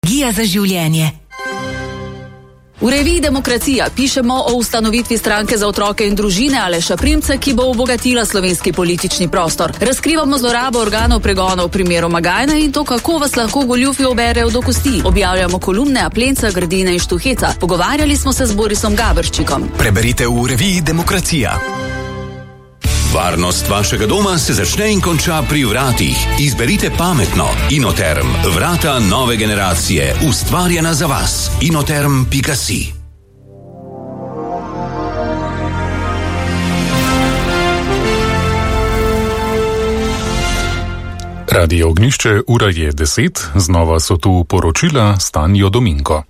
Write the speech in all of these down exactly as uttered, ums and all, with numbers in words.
Energija za življenje. V reviji Demokracija pišemo o ustanovitvi stranke za otroke in družine Aleša Primca, ki bo obogatila slovenski politični prostor. Razkrivamo zlorabo organov pregona v primeru Magajna in to, kako vas lahko goljufi oberejo do kosti. Objavljamo kolumne Aplenca, Grdine in Štuheca. Pogovarjali smo se z Borisom Gaberščikom. Preberite v reviji Demokracija. Varnost vašega doma se začne in konča pri vratih. Izberite pametno. Inoterm. Vrata nove generacije. Ustvarjena za vas. inoterm pika si. Radio Ognjišče, ura je deset. Znova so tu poročila Stanjo Dominko.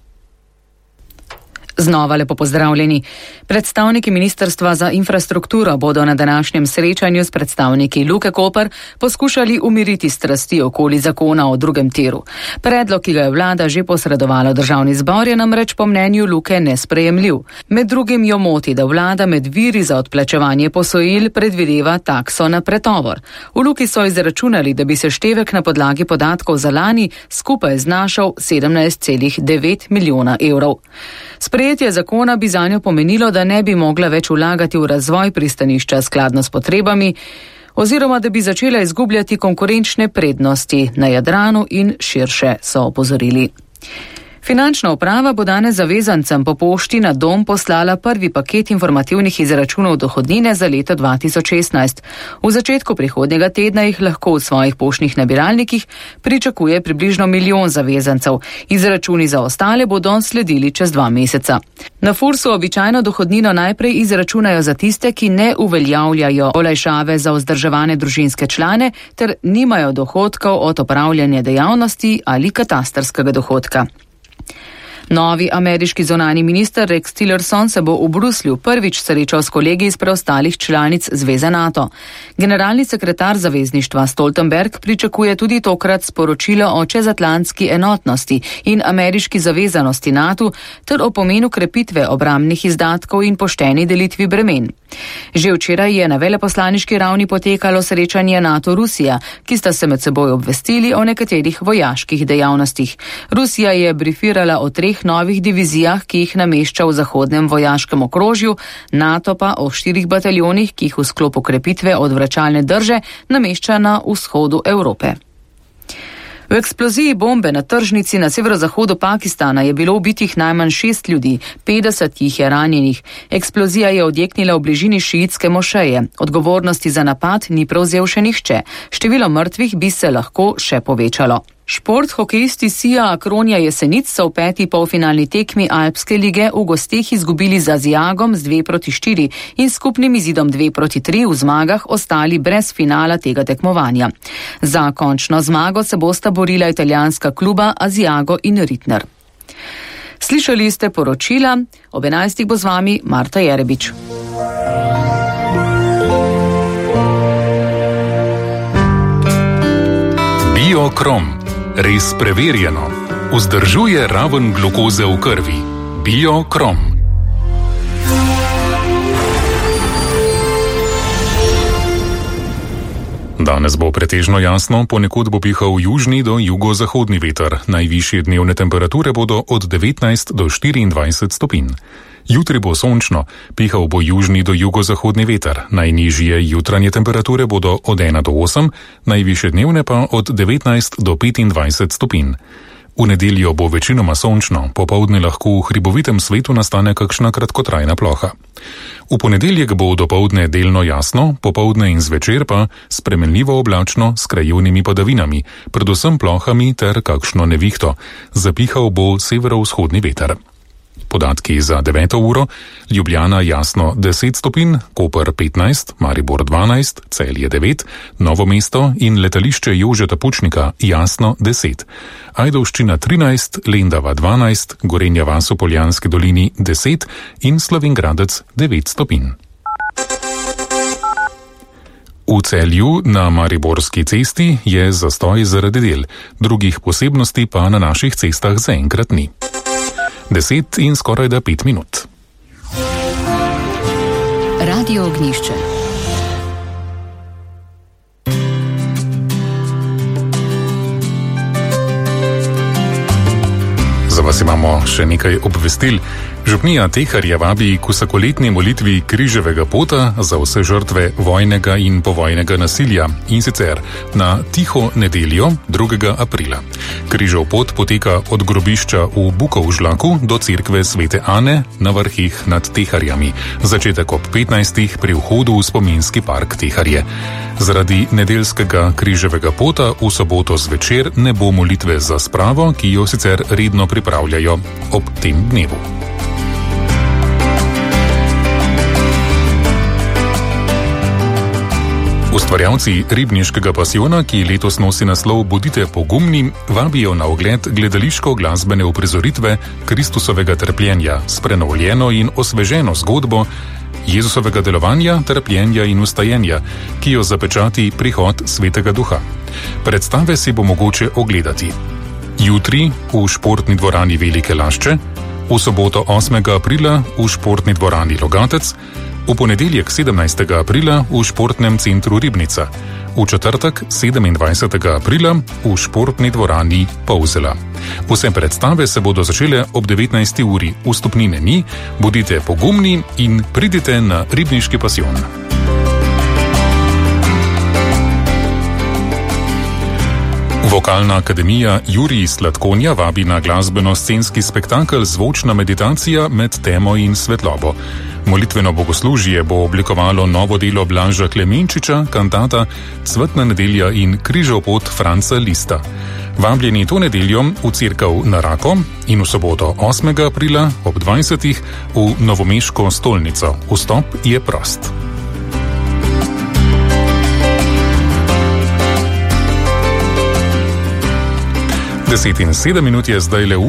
Znova lepo pozdravljeni. Predstavniki Ministrstva za infrastrukturo bodo na današnjem srečanju s predstavniki Luke Koper poskušali umiriti strasti okoli zakona o drugem tiru. Predlog, ki ga je vlada že posredovala v državni zbor, je namreč po mnenju Luke nesprejemljiv. Med drugim jo moti, da vlada med viri za odplačevanje posojil predvideva takso na pretovor. V Luki so izračunali, da bi se števek na podlagi podatkov za lani skupaj znašal sedemnajst celih devet milijona evrov. Sprejetje zakona bi zanjo pomenilo, da ne bi mogla več vlagati v razvoj pristanišča skladno s potrebami oziroma da bi začela izgubljati konkurenčne prednosti na Jadranu in širše, so opozorili. Finančna uprava bo danes zavezancem po pošti na dom poslala prvi paket informativnih izračunov dohodnine za leto dva tisoč šestnajst. V začetku prihodnjega tedna jih lahko v svojih poštnih nabiralnikih pričakuje približno milijon zavezancev. Izračuni za ostale bodo sledili čez dva meseca. Na Fursu običajno dohodnino najprej izračunajo za tiste, ki ne uveljavljajo olajšave za vzdrževane družinske člane ter nimajo dohodkov od opravljanja dejavnosti ali katastrskega dohodka. Novi ameriški zunanji minister Rex Tillerson se bo v Bruslju prvič srečal s kolegi iz preostalih članic Zveze NATO. Generalni sekretar zavezništva Stoltenberg pričakuje tudi tokrat sporočilo o čezatlantski enotnosti in ameriški zavezanosti NATO ter o pomenu krepitve obrambnih izdatkov in pošteni delitvi bremen. Že včeraj je na veleposlaniški ravni potekalo srečanje NATO-Rusija, ki sta se med seboj obvestili o nekaterih vojaških dejavnostih. Rusija je brifirala o treh novih divizijah, ki jih namešča v zahodnem vojaškem okrožju, NATO pa o štirih bataljonih, ki jih v sklopu krepitve odvračalne drže namešča na vzhodu Evrope. V eksploziji bombe na tržnici na severozahodu Pakistana je bilo ubitih najmanj šest ljudi, petdeset jih je ranjenih. Eksplozija je odjeknila v bližini šiitske mošeje. Odgovornosti za napad ni prevzel še nihče. Število mrtvih bi se lahko še povečalo. Šport hokejisti Sija Akronja Jesenic so v peti polfinalni tekmi Alpske lige v gosteh izgubili z Azijagom z dve proti štiri in skupnim izidom dve proti tri v zmagah ostali brez finala tega tekmovanja. Za končno zmago se bosta borila italijanska kluba Azijago in Ritner. Slišali ste poročila, ob enajstih bo z vami Marta Jerebič. Biokrom. Res preverjeno. Vzdržuje raven glukoze v krvi. Biokrom. Danes bo pretežno jasno, ponekod bo pihal južni do jugozahodni veter. Najvišje dnevne temperature bodo od devetnajst do štiriindvajset stopinj. Jutri bo sončno, pihal bo južni do jugozahodni veter. Najnižje jutranje temperature bodo od ena do osem, najvišje dnevne pa od devetnajst do petindvajset stopinj. V nedeljo bo večinoma sončno, popoldne lahko v hribovitem svetu nastane kakšna kratkotrajna ploha. V ponedeljek bo dopoldne delno jasno, popoldne in zvečer pa spremenljivo oblačno s krajevnimi padavinami, predvsem plohami ter kakšno nevihto. Zapihal bo severovzhodni veter. Podatki za deveto uro: Ljubljana jasno deset stopinj, Koper petnajst, Maribor dvanajst, Celje devet, Novo mesto in letališče Jožeta Pučnika jasno deset. Ajdovščina trinajst, Lendava dvanajst, Gorenja vas v Poljanski dolini deset in Slovenj Gradec devet stopinj. V Celju na Mariborski cesti je zastoj zaradi del, drugih posebnosti pa na naših cestah zaenkrat ni. Deset in skoraj da pet minut. Radio Ognjišče. Za vas imamo še nekaj obvestil. Župnija Teharje vabi k vsakoletni molitvi križevega pota za vse žrtve vojnega in povojnega nasilja, in sicer na tiho nedeljo drugega aprila. Križev pot poteka od grobišča v Bukovžlaku do cerkve Svete Ane na Vrhih nad Teharjami. Začetek ob petnajstih pri vhodu v spominski park Teharje. Zaradi nedeljskega križevega pota v soboto zvečer ne bo molitve za spravo, ki jo sicer redno pripravljajo ob tem dnevu. Ustvarjalci ribniškega pasijona, ki letos nosi naslov Bodite pogumni, vabijo na ogled gledališko-glasbene uprizoritve Kristusovega trpljenja s prenovljeno in osveženo zgodbo Jezusovega delovanja, trpljenja in vstajenja, ki jo zapečati prihod Svetega Duha. Predstave si bo mogoče ogledati jutri v športni dvorani Velike Lašče, v soboto osmega aprila v športni dvorani Logatec, v ponedeljek sedemnajstega aprila v športnem centru Ribnica, v četrtek sedemindvajsetega aprila v športni dvorani Polzela. Vse predstave se bodo začele ob devetnajsti uri, vstopnine ni, bodite pogumni in pridite na ribniški pasijon. Vokalna akademija Jurij Sladkonja vabi na glasbeno-scenski spektakel Zvočna meditacija med temo in svetlobo. Molitveno bogoslužje bo oblikovalo novo delo Blaža Klemenčiča, kantata Cvetna nedelja in Križev pot Franca Lista. Vabljeni to nedeljo v cerkev na Rako in v soboto osmega aprila ob dvajsetih v novomeško stolnico. Vstop je prost. Deset in sedem minut je zdaj le